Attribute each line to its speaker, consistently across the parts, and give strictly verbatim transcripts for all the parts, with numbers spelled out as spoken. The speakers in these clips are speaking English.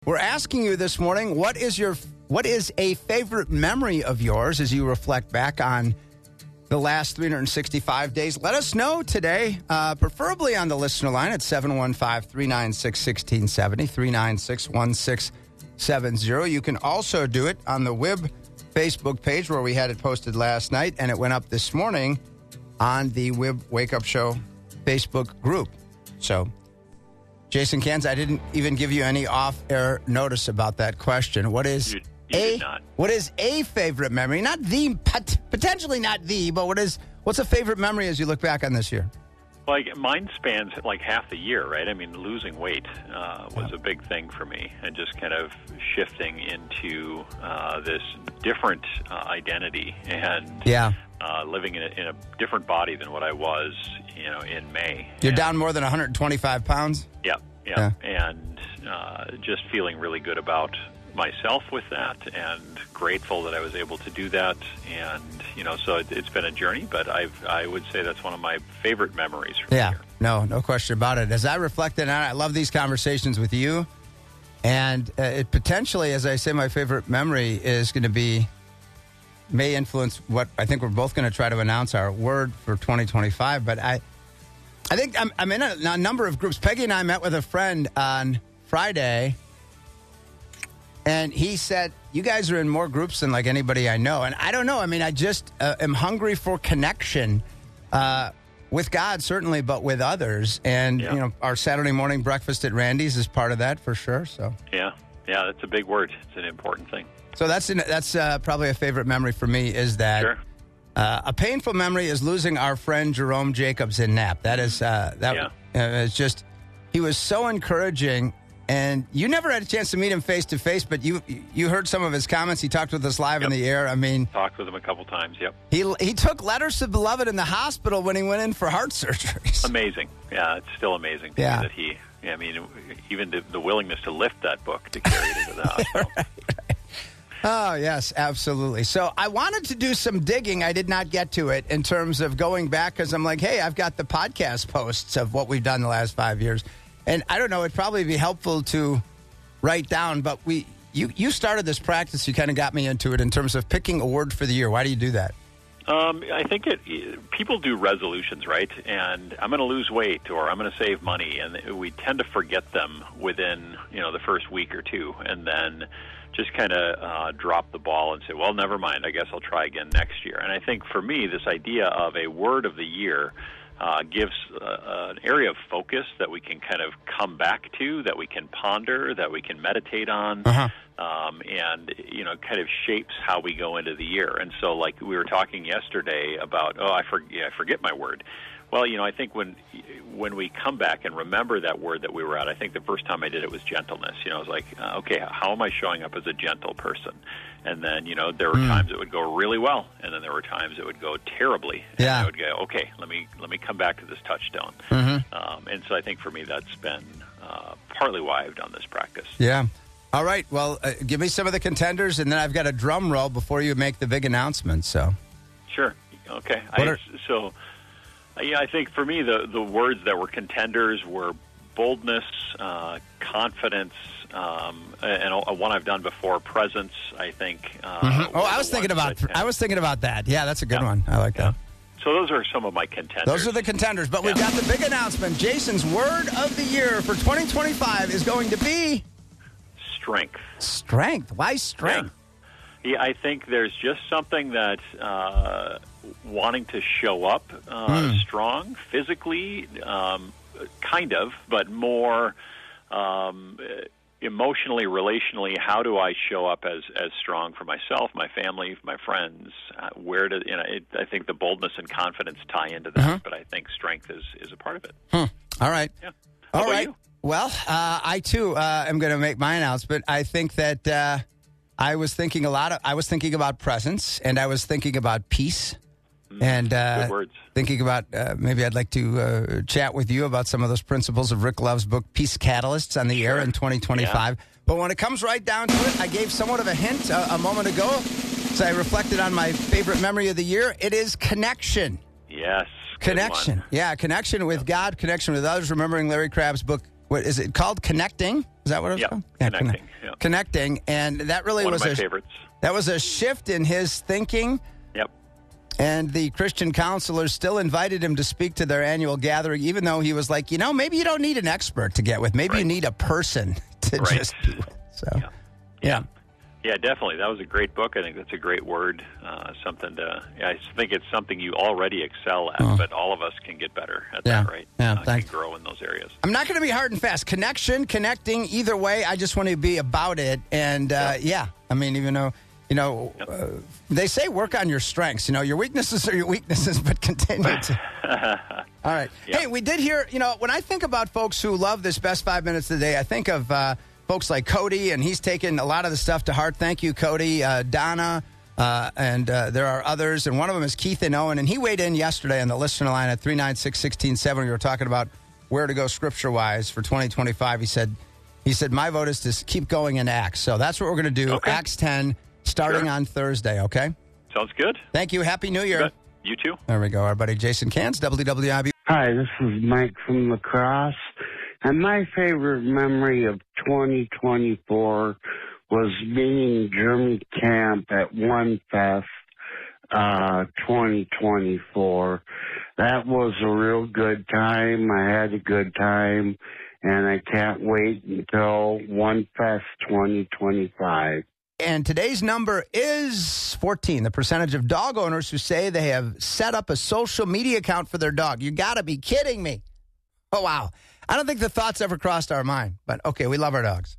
Speaker 1: We're asking you this morning, what is your what is a favorite memory of yours as you reflect back on the last three hundred sixty-five days? Let us know today, uh, preferably on the listener line at seven one five, three nine six, one six seven zero, three nine six, one six seven zero. You can also do it on the W I B Facebook page where we had it posted last night, and it went up this morning on the W I B Wake Up Show Facebook group. So, Jason Cairns, I didn't even give you any off-air notice about that question. What is
Speaker 2: you, you
Speaker 1: a
Speaker 2: did not.
Speaker 1: What is a favorite memory? Not the pot- potentially not the, but what is what's a favorite memory as you look back on this year?
Speaker 2: Like mine spans like half the year, right? I mean, losing weight uh, was
Speaker 1: Yeah.
Speaker 2: a big thing for me, and just kind of shifting into uh, this different uh, identity and
Speaker 1: Yeah,
Speaker 2: uh, living in a, in a different body than what I was, you know, in May.
Speaker 1: you're
Speaker 2: And-
Speaker 1: down more than one hundred twenty-five pounds.
Speaker 2: Yeah, yeah, and uh, just feeling really good about myself with that, and grateful that I was able to do that. And you know, so it, it's been a journey, but I've I would say that's one of my favorite memories from
Speaker 1: Yeah,
Speaker 2: the year.
Speaker 1: no, no question about it. As I reflected on it, I love these conversations with you, and uh, it potentially, as I say, my favorite memory is going to be may influence what I think we're both going to try to announce our word for twenty twenty-five. But I, I think I'm, I'm in a, a number of groups. Peggy and I met with a friend on Friday, and he said, you guys are in more groups than like anybody I know. And I don't know. I mean, I just uh, am hungry for connection uh, with God, certainly, but with others. And,
Speaker 2: Yeah.
Speaker 1: you know, our Saturday morning breakfast at Randy's is part of that for sure. So
Speaker 2: Yeah, yeah, that's a big word. It's an important thing.
Speaker 1: so that's an, that's uh, probably a favorite memory for me is that
Speaker 2: Sure.
Speaker 1: uh, a painful memory is losing our friend Jerome Jacobs in Knapp. That is, uh, that
Speaker 2: Yeah.
Speaker 1: uh, it's just, he was so encouraging. And you never had a chance to meet him face to face, but you you heard some of his comments. He talked with us live in
Speaker 2: Yep.
Speaker 1: the air. I mean,
Speaker 2: Talked with him a couple times. Yep.
Speaker 1: he he took letters to Beloved in the hospital when he went in for heart surgeries.
Speaker 2: Amazing. Yeah, it's still amazing to
Speaker 1: Yeah.
Speaker 2: me that he, I mean, even the, the willingness to lift that book to carry it into the hospital.
Speaker 1: Oh, yes, absolutely. So I wanted to do some digging. I did not get to it in terms of going back because I'm like, hey, I've got the podcast posts of what we've done the last five years. And I don't know, it'd probably be helpful to write down, but we you, you started this practice. You kind of got me into it in terms of picking a word for the year. Why do you do that?
Speaker 2: Um, I think it. People do resolutions, right? And I'm going to lose weight, or I'm going to save money, and we tend to forget them within, you know, the first week or two, and then just kind of uh, drop the ball and say, well, never mind. I guess I'll try again next year. And I think for me, this idea of a word of the year uh, gives uh, an area of focus that we can kind of come back to, that we can ponder, that we can meditate on.
Speaker 1: Uh-huh.
Speaker 2: Um, and, you know, kind of shapes how we go into the year. And so, like, we were talking yesterday about, oh, I, for, yeah, I forget my word. Well, you know, I think when when we come back and remember that word that we were at, I think the first time I did it was gentleness. You know, I was like, uh, okay, how am I showing up as a gentle person? And then, you know, there were
Speaker 1: Mm.
Speaker 2: times it would go really well, and then there were times it would go terribly. And
Speaker 1: Yeah.
Speaker 2: I would go, okay, let me let me come back to this touchstone.
Speaker 1: Mm-hmm.
Speaker 2: Um, and so I think for me that's been uh, partly why I've done this practice.
Speaker 1: Yeah. All right. Well, uh, give me some of the contenders, and then I've got a drum roll before you make the big announcement. So,
Speaker 2: Sure. Okay.
Speaker 1: What
Speaker 2: I,
Speaker 1: are-
Speaker 2: so, uh, yeah, I think for me the the words that were contenders were boldness, uh, confidence, um, and a, one I've done before, presence. I think. Uh,
Speaker 1: Mhm.
Speaker 2: were
Speaker 1: oh, I
Speaker 2: the
Speaker 1: was thinking
Speaker 2: ones
Speaker 1: about
Speaker 2: that kind
Speaker 1: I
Speaker 2: of-
Speaker 1: was thinking about that. Yeah, that's a good
Speaker 2: Yeah.
Speaker 1: one. I like that.
Speaker 2: So those are some of my contenders.
Speaker 1: Those are the contenders, but we've
Speaker 2: Yeah.
Speaker 1: got the big announcement. Jason's word of the year for twenty twenty-five is going to be
Speaker 2: strength.
Speaker 1: strength. Why strength?
Speaker 2: Yeah, I think there's just something that uh, wanting to show up uh,
Speaker 1: Mm.
Speaker 2: strong physically, um, kind of, but more um, emotionally, relationally. How do I show up as as strong for myself, my family, my friends? Uh, where do you know? It, I think the boldness and confidence tie into that,
Speaker 1: Uh-huh.
Speaker 2: but I think strength is is a part of it.
Speaker 1: Hmm. All right.
Speaker 2: Yeah. How
Speaker 1: All
Speaker 2: about
Speaker 1: right.
Speaker 2: you?
Speaker 1: Well, uh, I too uh, am going to make my announcement. I think that uh, I was thinking a lot of. I was thinking about presence, and I was thinking about peace, and uh,
Speaker 2: Good words.
Speaker 1: thinking about uh, maybe I'd like to uh, chat with you about some of those principles of Rick Love's book, Peace Catalysts, on the air in twenty twenty-five. But when it comes right down to it, I gave somewhat of a hint a, a moment ago, as I reflected on my favorite memory of the year. It is connection.
Speaker 2: Yes. Good
Speaker 1: Connection.
Speaker 2: one.
Speaker 1: Yeah, connection with God, connection with others. Remembering Larry Crabb's book, what is it called? Connecting? Is that what it was
Speaker 2: Yep.
Speaker 1: called?
Speaker 2: Connecting.
Speaker 1: Connect-
Speaker 2: Yeah.
Speaker 1: Connecting. And that really
Speaker 2: One
Speaker 1: was
Speaker 2: of my
Speaker 1: a,
Speaker 2: favorites.
Speaker 1: that was a shift in his thinking.
Speaker 2: Yep.
Speaker 1: And the Christian counselors still invited him to speak to their annual gathering, even though he was like, you know, maybe you don't need an expert to get with. Maybe
Speaker 2: Right.
Speaker 1: you need a person to
Speaker 2: Right.
Speaker 1: just be with. So,
Speaker 2: Yeah.
Speaker 1: yeah.
Speaker 2: Yeah, definitely. That was a great book. I think that's a great word. Uh, something to. I think it's something you already excel at,
Speaker 1: Oh.
Speaker 2: but all of us can get better at
Speaker 1: Yeah.
Speaker 2: that, right?
Speaker 1: Yeah,
Speaker 2: Uh,
Speaker 1: thanks.
Speaker 2: can grow in those areas.
Speaker 1: I'm not going to be hard and fast. Connection, connecting, either way, I just want to be about it. And, uh, yeah, I mean, even though, you know,
Speaker 2: Yep.
Speaker 1: uh, they say work on your strengths. You know, your weaknesses are your weaknesses, but continue to. All right.
Speaker 2: Yep.
Speaker 1: Hey, we did hear, you know, when I think about folks who love this best five minutes of the day, I think of uh, folks like Cody, and he's taken a lot of the stuff to heart. Thank you, Cody. Uh, Donna, uh, and uh, there are others, and one of them is Keith and Owen, and he weighed in yesterday on the listener line at three nine six, one six seven. We were talking about where to go scripture-wise for twenty twenty-five. He said, he said, my vote is to keep going in Acts. So that's what we're going to do,
Speaker 2: Okay.
Speaker 1: Acts ten, starting
Speaker 2: Sure.
Speaker 1: on Thursday, okay?
Speaker 2: Sounds good.
Speaker 1: Thank you. Happy New
Speaker 2: You
Speaker 1: Year.
Speaker 2: bet. You too.
Speaker 1: There we go. Our buddy Jason Cans, W W I B.
Speaker 3: Hi, this is Mike from La Crosse, and my favorite memory of twenty twenty-four was being in German camp at One Fest uh, twenty twenty-four. That was a real good time. I had a good time, and I can't wait until One Fest twenty twenty-five.
Speaker 1: And today's number is fourteen, the percentage of dog owners who say they have set up a social media account for their dog. You got to be kidding me. Oh, wow. I don't think the thoughts ever crossed our mind, but okay, we love our dogs.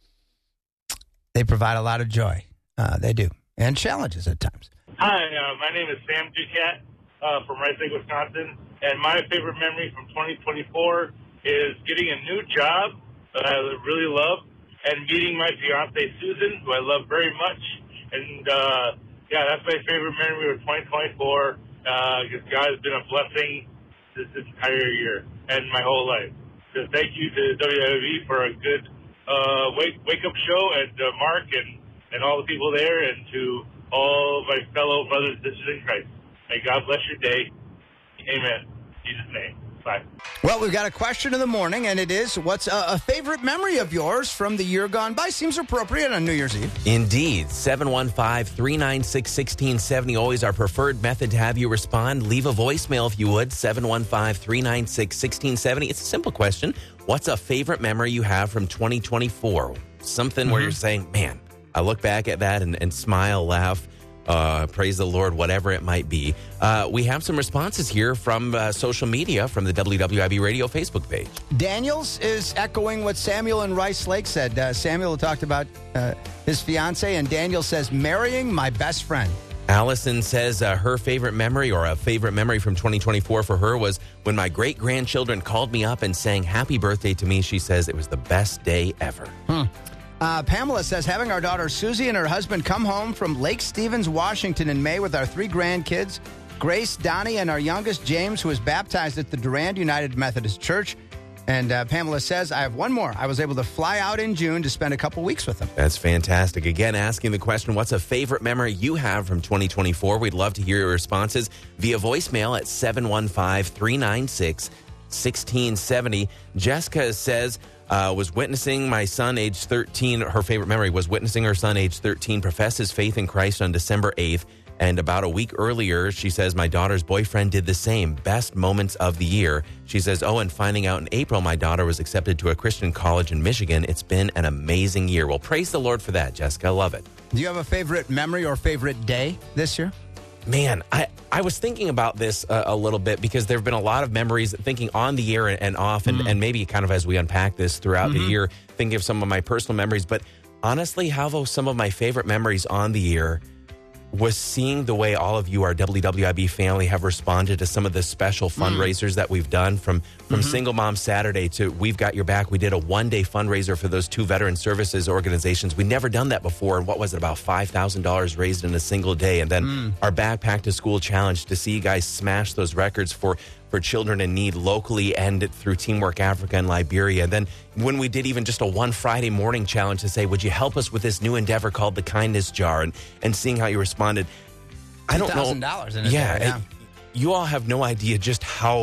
Speaker 1: They provide a lot of joy. Uh, they do. And challenges at times.
Speaker 4: Hi, uh, my name is Sam Ducat uh, from Rice Lake, Wisconsin, and my favorite memory from twenty twenty-four is getting a new job that I really love and meeting my fiance Susan, who I love very much. And uh, yeah, that's my favorite memory of twenty twenty-four because God has been a blessing this entire year and my whole life. So thank you to W W E for a good uh, wake wake up show, and uh, Mark and, and all the people there, and to all my fellow brothers and sisters in Christ. May God bless your day. Amen. In Jesus' name. Bye.
Speaker 1: Well, we've got a question in the morning, and it is, what's a, a favorite memory of yours from the year gone by? Seems appropriate on New Year's Eve.
Speaker 5: Indeed. seven one five, three nine six, one six seven zero, always our preferred method to have you respond. Leave a voicemail if you would, seven one five, three nine six, one six seven zero. It's a simple question. What's a favorite memory you have from twenty twenty-four? Something mm-hmm. where you're saying, man, I look back at that and, and smile, laugh, uh, praise the Lord, whatever it might be. Uh, we have some responses here from uh, social media, from the W W I B Radio Facebook page.
Speaker 1: Daniels is echoing what Samuel in Rice Lake said. Uh, Samuel talked about uh, his fiance, and Daniel says, marrying my best friend.
Speaker 5: Allison says uh, her favorite memory, or a favorite memory from twenty twenty-four for her, was when my great-grandchildren called me up and sang happy birthday to me. She says it was the best day ever.
Speaker 1: Hmm. Uh, Pamela says, having our daughter Susie and her husband come home from Lake Stevens, Washington in May with our three grandkids, Grace, Donnie, and our youngest, James, who was baptized at the Durand United Methodist Church. And uh, Pamela says, I have one more. I was able to fly out in June to spend a couple weeks with them.
Speaker 5: That's fantastic. Again, asking the question, what's a favorite memory you have from twenty twenty-four? We'd love to hear your responses via voicemail at seven one five, three nine six, one six seven zero. Jessica says, uh, was witnessing my son, age thirteen. Her favorite memory was witnessing her son, age thirteen, profess his faith in Christ on December eighth. And about a week earlier, she says, my daughter's boyfriend did the same. Best moments of the year. She says, oh, and finding out in April, my daughter was accepted to a Christian college in Michigan. It's been an amazing year. Well, praise the Lord for that, Jessica. Love it.
Speaker 1: Do you have a favorite memory or favorite day this year?
Speaker 5: Man, I, I was thinking about this uh, a little bit because there have been a lot of memories, thinking on the air and, and off, and, mm. and maybe kind of as we unpack this throughout mm-hmm. the year, thinking of some of my personal memories. But honestly, how some of my favorite memories on the year was seeing the way all of you, our W W I B family, have responded to some of the special fundraisers mm. that we've done, from from mm-hmm. Single Mom Saturday to We've Got Your Back. We did a one-day fundraiser for those two veteran services organizations. We'd never done that before. And what was it, about five thousand dollars raised in a single day? And then mm. our Backpack to School Challenge, to see you guys smash those records for for children in need locally and through Teamwork Africa and Liberia. And then when we did even just a one Friday morning challenge to say, would you help us with this new endeavor called the Kindness Jar, and, and seeing how you responded. I don't know.
Speaker 1: two thousand dollars in it.
Speaker 5: Yeah.
Speaker 1: There, yeah.
Speaker 5: It, you all have no idea just how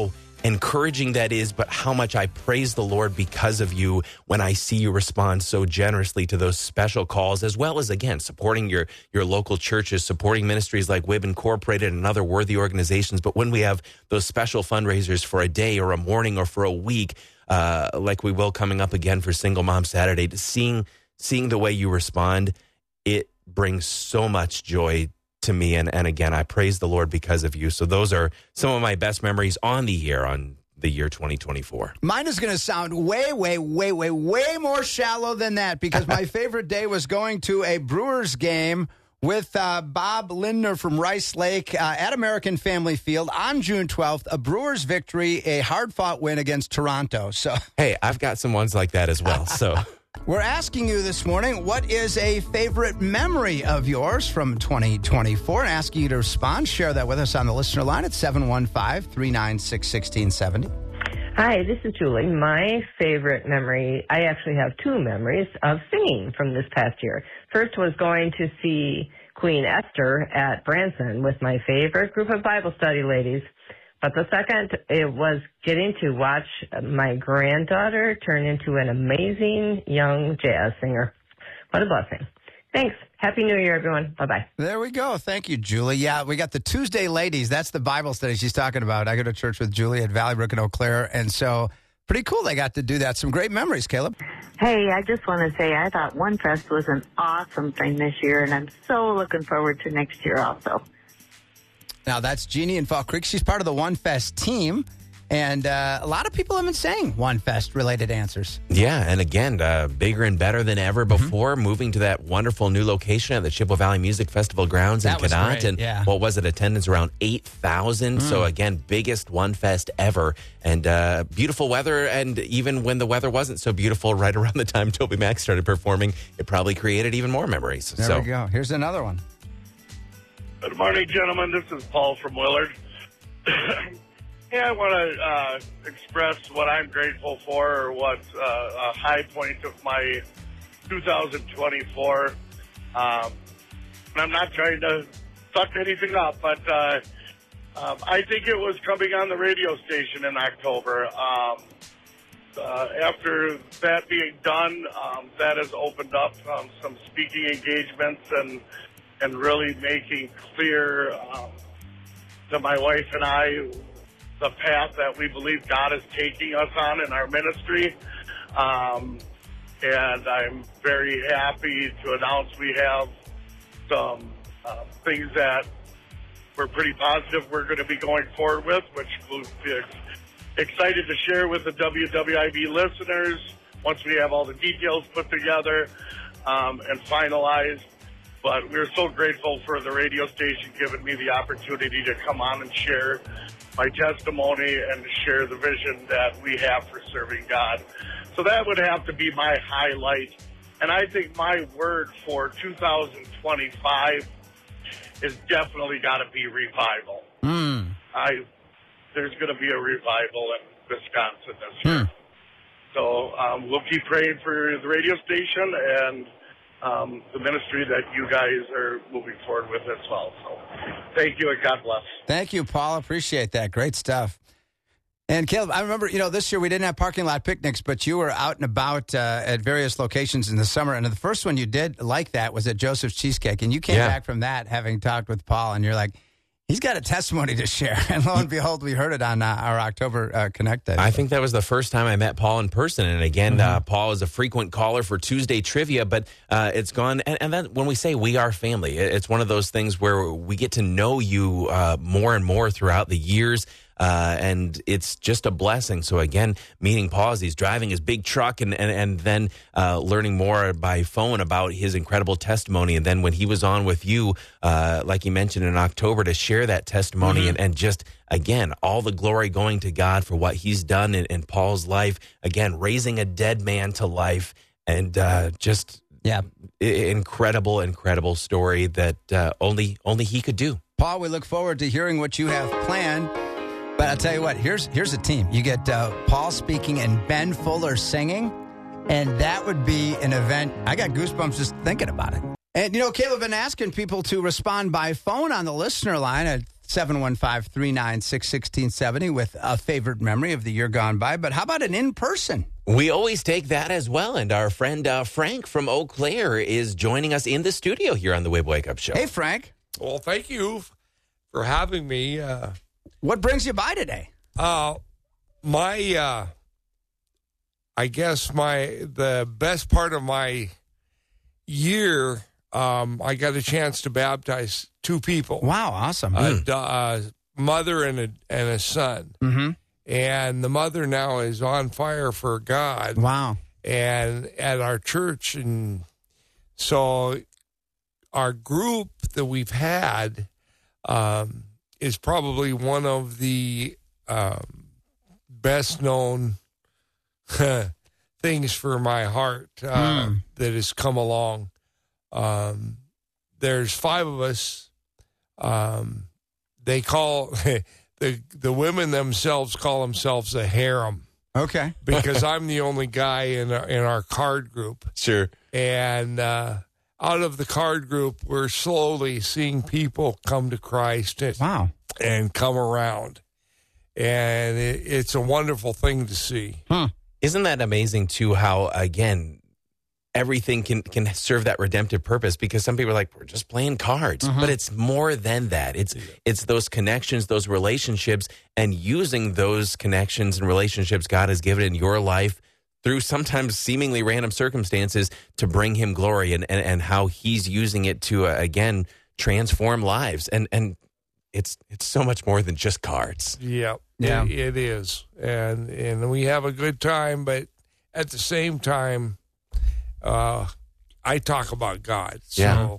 Speaker 5: encouraging that is, but how much I praise the Lord because of you when I see you respond so generously to those special calls, as well as, again, supporting your, your local churches, supporting ministries like W I B Incorporated and other worthy organizations. But when we have those special fundraisers for a day or a morning or for a week, uh, like we will coming up again for Single Mom Saturday, seeing seeing the way you respond, it brings so much joy to me. And, and again, I praise the Lord because of you. So those are some of my best memories on the year, on the year twenty twenty-four.
Speaker 1: Mine is going to sound way, way, way, way, way more shallow than that, because my favorite day was going to a Brewers game with uh, Bob Lindner from Rice Lake uh, at American Family Field on June twelfth. A Brewers victory, a hard-fought win against Toronto. So,
Speaker 5: hey, I've got some ones like that as well. So
Speaker 1: we're asking you this morning, what is a favorite memory of yours from twenty twenty-four? And asking you to respond. Share that with us on the listener line at seven one five, three nine six, one six seven zero.
Speaker 6: Hi, this is Julie. My favorite memory, I actually have two memories of singing from this past year. First was going to see Queen Esther at Branson with my favorite group of Bible study ladies. But the second, it was getting to watch my granddaughter turn into an amazing young jazz singer. What a blessing. Thanks. Happy New Year, everyone. Bye-bye.
Speaker 1: There we go. Thank you, Julie. Yeah, we got the Tuesday ladies. That's the Bible study she's talking about. I go to church with Julie at Valley Brook and Eau Claire, and so pretty cool they got to do that. Some great memories, Caleb.
Speaker 7: Hey, I just want to say I thought One Fest was an awesome thing this year, and I'm so looking forward to next year also.
Speaker 1: Now, that's Jeannie in Fall Creek. She's part of the One Fest team, and uh, a lot of people have been saying One Fest-related answers.
Speaker 5: Yeah, and again, uh, bigger and better than ever before, mm-hmm. moving to that wonderful new location at the Chippewa Valley Music Festival grounds
Speaker 1: that
Speaker 5: in Cadott. And
Speaker 1: yeah.
Speaker 5: what was it? Attendance around eight thousand. Mm. So again, biggest One Fest ever. And uh, beautiful weather. And even when the weather wasn't so beautiful, right around the time Toby Mac started performing, it probably created even more memories.
Speaker 1: There
Speaker 5: so.
Speaker 1: we go. Here's another one.
Speaker 4: Good morning, gentlemen. This is Paul from Willard. Hey, I want to uh, express what I'm grateful for, or what uh, a high point of my two thousand twenty-four. Um, and I'm not trying to suck anything up, but uh, um, I think it was coming on the radio station in October. Um, uh, after that being done, um, that has opened up um, some speaking engagements and and really making clear um, to my wife and I the path that we believe God is taking us on in our ministry. Um, and I'm very happy to announce we have some uh, things that we're pretty positive we're going to be going forward with, which we'll be excited to share with the W W I B listeners once we have all the details put together um, and finalized. But we're so grateful for the radio station giving me the opportunity to come on and share my testimony and to share the vision that we have for serving God. So that would have to be my highlight. And I think my word for two thousand twenty-five is definitely got to be revival.
Speaker 1: Mm.
Speaker 4: I There's going to be a revival in Wisconsin this year.
Speaker 1: Mm.
Speaker 4: So um, we'll keep praying for the radio station and Um, the ministry that you guys are moving forward with as well. So thank you and God bless.
Speaker 1: Thank you, Paul. Appreciate that. Great stuff. And Caleb, I remember, you know, this year we didn't have parking lot picnics, but you were out and about uh, at various locations in the summer. And the first one you did like that was at Joseph's Cheesecake. And you came
Speaker 5: yeah.
Speaker 1: back from that having talked with Paul, and you're like, he's got a testimony to share. And lo and behold, we heard it on uh, our October uh, Connect Day.
Speaker 5: I think that was the first time I met Paul in person. And again, mm-hmm. uh, Paul is a frequent caller for Tuesday Trivia, but uh, it's gone. And, and then when we say we are family, it's one of those things where we get to know you uh, more and more throughout the years. Uh, and it's just a blessing. So again, meeting Paul as he's driving his big truck and, and, and then uh, learning more by phone about his incredible testimony. And then when he was on with you, uh, like you mentioned in October, to share that testimony mm-hmm. and, and just, again, all the glory going to God for what he's done in, in Paul's life. Again, raising a dead man to life and uh, just
Speaker 1: yeah,
Speaker 5: incredible, incredible story that uh, only only he could do.
Speaker 1: Paul, we look forward to hearing what you have planned. But I'll tell you what, here's here's a team. You get uh, Paul speaking and Ben Fuller singing, and that would be an event. I got goosebumps just thinking about it. And, you know, Caleb, been asking people to respond by phone on the listener line at seven one five, three nine six, one six seven zero with a favorite memory of the year gone by. But how about an in-person?
Speaker 5: We always take that as well. And our friend uh, Frank from Eau Claire is joining us in the studio here on the Wave Wake Up Show.
Speaker 1: Hey, Frank.
Speaker 8: Well, thank you for having me. Uh,
Speaker 1: what brings you by today?
Speaker 8: Uh, my, uh, I guess my the best part of my year, um, I got a chance to baptize two people.
Speaker 1: Wow, awesome.
Speaker 8: A,
Speaker 1: Mm.
Speaker 8: a mother and a, and a son.
Speaker 1: Mm-hmm.
Speaker 8: And the mother now is on fire for God.
Speaker 1: Wow.
Speaker 8: And at our church. And so our group that we've had um, is probably one of the um, best known things for my heart uh, mm. that has come along. Um, there's five of us. Um, they call... The the women themselves call themselves a harem.
Speaker 1: Okay.
Speaker 8: Because I'm the only guy in our, in our card group.
Speaker 5: Sure.
Speaker 8: And uh, out of the card group, we're slowly seeing people come to Christ and,
Speaker 1: wow.
Speaker 8: and come around. And it, it's a wonderful thing to see.
Speaker 1: Huh.
Speaker 5: Isn't that amazing, too, how, again, everything can, can serve that redemptive purpose? Because some people are like, we're just playing cards.
Speaker 1: Uh-huh.
Speaker 5: But it's more than that. It's it's those connections, those relationships, and using those connections and relationships God has given in your life through sometimes seemingly random circumstances to bring him glory, and, and, and how he's using it to, uh, again, transform lives. And and it's it's so much more than just cards.
Speaker 8: Yep.
Speaker 1: Yeah,
Speaker 8: it, it is. And and we have a good time, but at the same time, Uh, I talk about God. So,
Speaker 5: yeah.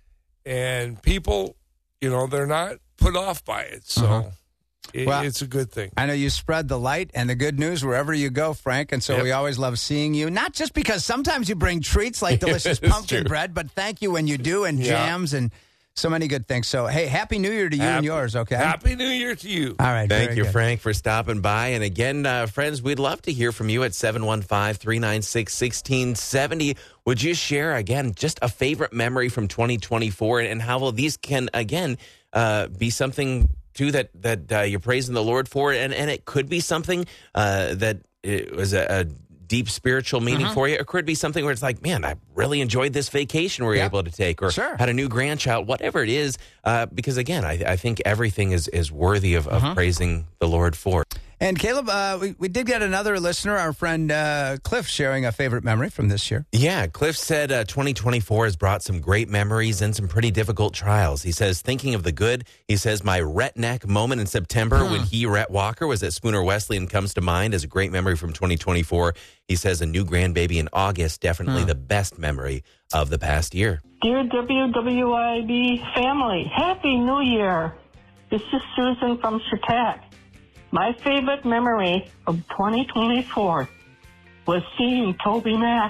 Speaker 8: And people, you know, they're not put off by it. So
Speaker 1: uh-huh.
Speaker 8: it,
Speaker 1: well,
Speaker 8: it's a good thing.
Speaker 1: I know you spread the light and the good news wherever you go, Frank. And so
Speaker 8: yep.
Speaker 1: we always love seeing you. Not just because sometimes you bring treats like delicious pumpkin
Speaker 5: true.
Speaker 1: bread, but thank you when you do, and
Speaker 8: yeah.
Speaker 1: jams and so many good things. So, hey, Happy New Year to you
Speaker 8: happy,
Speaker 1: and yours, okay?
Speaker 8: Happy New Year to you.
Speaker 1: All right.
Speaker 5: Thank you,
Speaker 1: good.
Speaker 5: Frank, for stopping by. And again, uh, friends, we'd love to hear from you at seven one five, three nine six, one six seven zero. Would you share, again, just a favorite memory from twenty twenty-four, and how well these can, again, uh, be something, too, that, that uh, you're praising the Lord for, and, and it could be something uh, that it was a, a deep spiritual meaning
Speaker 1: uh-huh.
Speaker 5: for you. It could be something where it's like, man, I really enjoyed this vacation we were
Speaker 1: yep.
Speaker 5: able to take, or
Speaker 1: sure.
Speaker 5: had a new grandchild, whatever it is. Uh, because again, I, I think everything is, is worthy of, of
Speaker 1: uh-huh.
Speaker 5: praising the Lord for.
Speaker 1: And Caleb, uh, we, we did get another listener, our friend uh, Cliff, sharing a favorite memory from this year.
Speaker 5: Yeah, Cliff said uh, twenty twenty-four has brought some great memories and some pretty difficult trials. He says, thinking of the good, he says, my Retneck moment in September
Speaker 1: Hmm.
Speaker 5: when he, Rhett Walker, was at Spooner Wesleyan comes to mind as a great memory from twenty twenty-four. He says a new grandbaby in August, definitely
Speaker 1: Hmm.
Speaker 5: the best memory of the past year.
Speaker 9: Dear W W I B family, Happy New Year. This is Susan from Chautauqua. My favorite memory of twenty twenty-four was seeing Toby Mac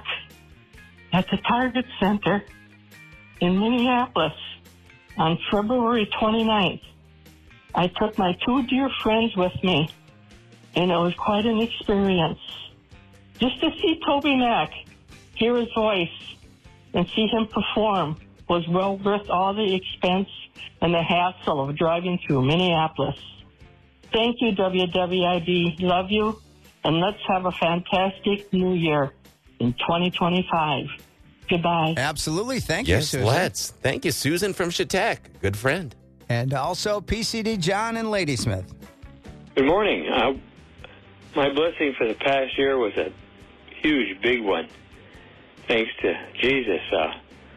Speaker 9: at the Target Center in Minneapolis on February twenty-ninth. I took my two dear friends with me, and it was quite an experience. Just to see Toby Mac, hear his voice, and see him perform was well worth all the expense and the hassle of driving through Minneapolis. Thank you, W W I B. Love you, and let's have a fantastic new year in twenty twenty-five. Goodbye.
Speaker 1: Absolutely. Thank you,
Speaker 5: Yes,
Speaker 1: Susan.
Speaker 5: let's. Thank you, Susan from Chautauqua. Good friend.
Speaker 1: And also P C D John and Ladysmith.
Speaker 10: Good morning. Uh, my blessing for the past year was a huge, big one. Thanks to Jesus. Uh,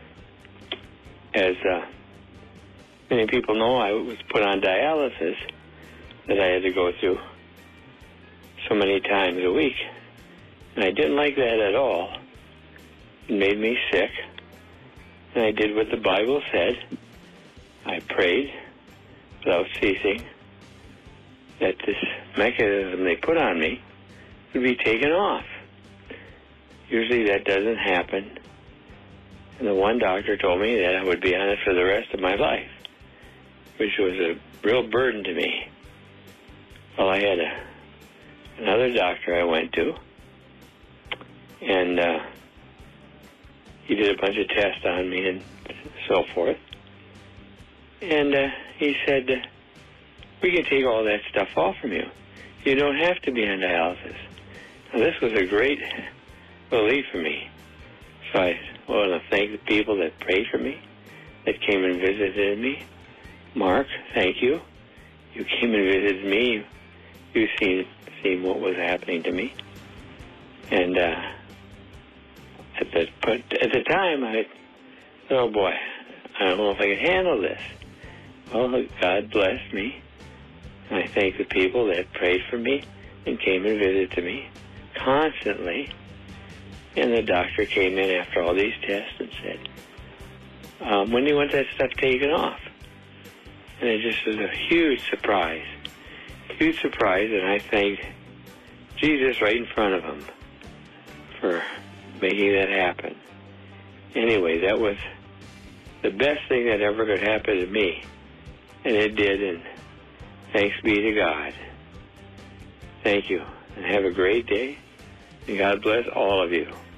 Speaker 10: as uh, many people know, I was put on dialysis that I had to go through so many times a week. And I didn't like that at all. It made me sick. And I did what the Bible said. I prayed without ceasing that this mechanism they put on me would be taken off. Usually that doesn't happen. And the one doctor told me that I would be on it for the rest of my life, which was a real burden to me. Well, I had a, another doctor I went to, and uh, he did a bunch of tests on me and so forth. And uh, he said, we can take all that stuff off from you. You don't have to be on dialysis. Now, this was a great relief for me. So I want to thank the people that prayed for me, that came and visited me. Mark, thank you. You came and visited me. You've seen, seen what was happening to me. And uh, at, the, at the time, I oh boy, I don't know if I can handle this. Well, God blessed me. I thank the people that prayed for me and came and visited me constantly. And the doctor came in after all these tests and said, um, when do you want that stuff taken off? And it just was a huge surprise. Huge surprise, and I thanked Jesus right in front of him for making that happen. Anyway, that was the best thing that ever could happen to me. And it did, and thanks be to God. Thank you, and have a great day, and God bless all of you.